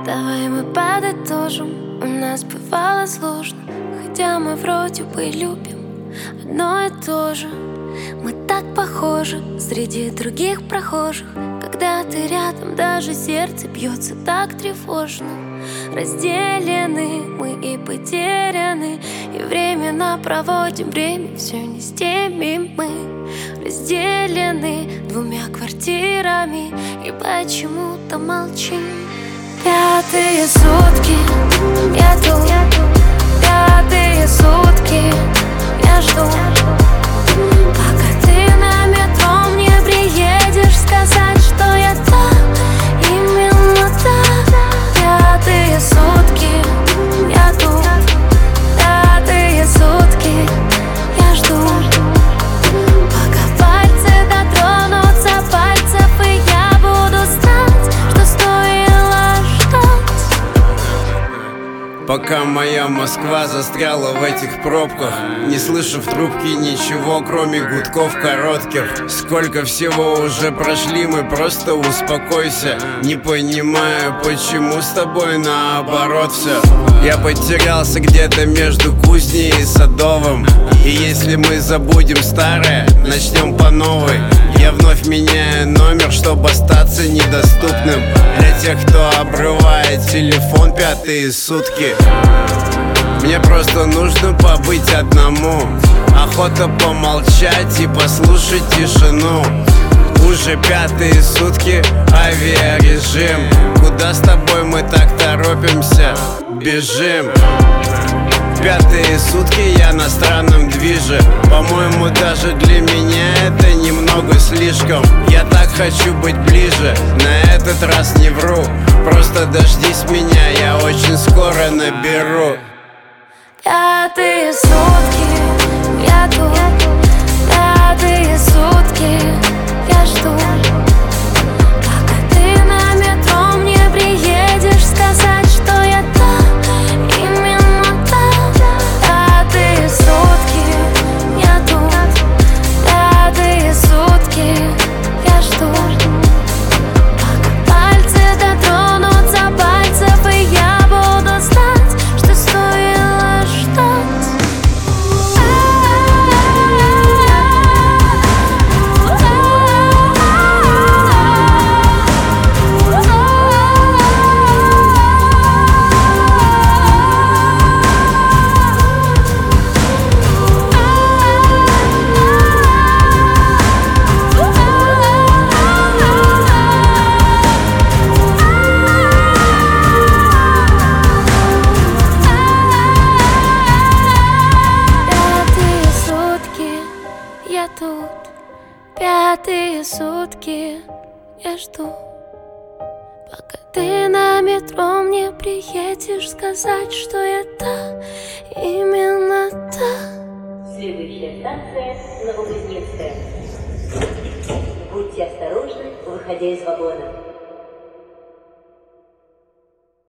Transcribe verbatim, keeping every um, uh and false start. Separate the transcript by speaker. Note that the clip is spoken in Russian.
Speaker 1: Давай мы подытожим, у нас бывало сложно, хотя мы вроде бы любим одно и то же. Мы так похожи среди других прохожих. Когда ты рядом, даже сердце бьется так тревожно. Разделены мы и потеряны, и временно проводим время все не с теми мы. Разделены двумя квартирами и почему-то молчим. Пятые сутки я тут, пятые сутки я жду, пока ты на метро мне приедешь сказать, что я там, именно там. Пятые сутки я тут, пятые сутки я жду, пока пальцы дотронутся пальцев, и я буду знать, что стоило ждать.
Speaker 2: Пока моя Москва застряла в этих пробках, не слышу в трубке ничего, кроме гудков коротких. Сколько всего уже прошли, мы просто успокойся. Не понимаю, почему с тобой наоборот все. Я потерялся где-то между Кузней и Садовым, и если мы забудем старое, начнем по новой. Я вновь меняю номер, чтобы остаться недоступным для тех, кто обрывает телефон пятые сутки. Мне просто нужно побыть одному, охота помолчать и послушать тишину. Уже пятые сутки авиарежим, куда с тобой мы так торопимся, бежим. Пятые сутки я на странном движе, по-моему, даже для меня это немного слишком. Я так хочу быть ближе, на этот раз не вру. Просто дождись меня, я очень скоро наберу.
Speaker 1: Пятые сутки я тут, пятые сутки я жду, пока ты на метро мне приедешь сказать, что я там, именно там. Пятые сутки я тут, пятые сутки я жду, пока пальцы дотронутся пальцев, и я буду знать, что стоило ждать. Я тут, пятые сутки я жду, пока ты на метро мне приедешь сказать, что я та, именно та.
Speaker 3: Следующая станция Новокузнецкая. Будьте осторожны, выходя из вагона.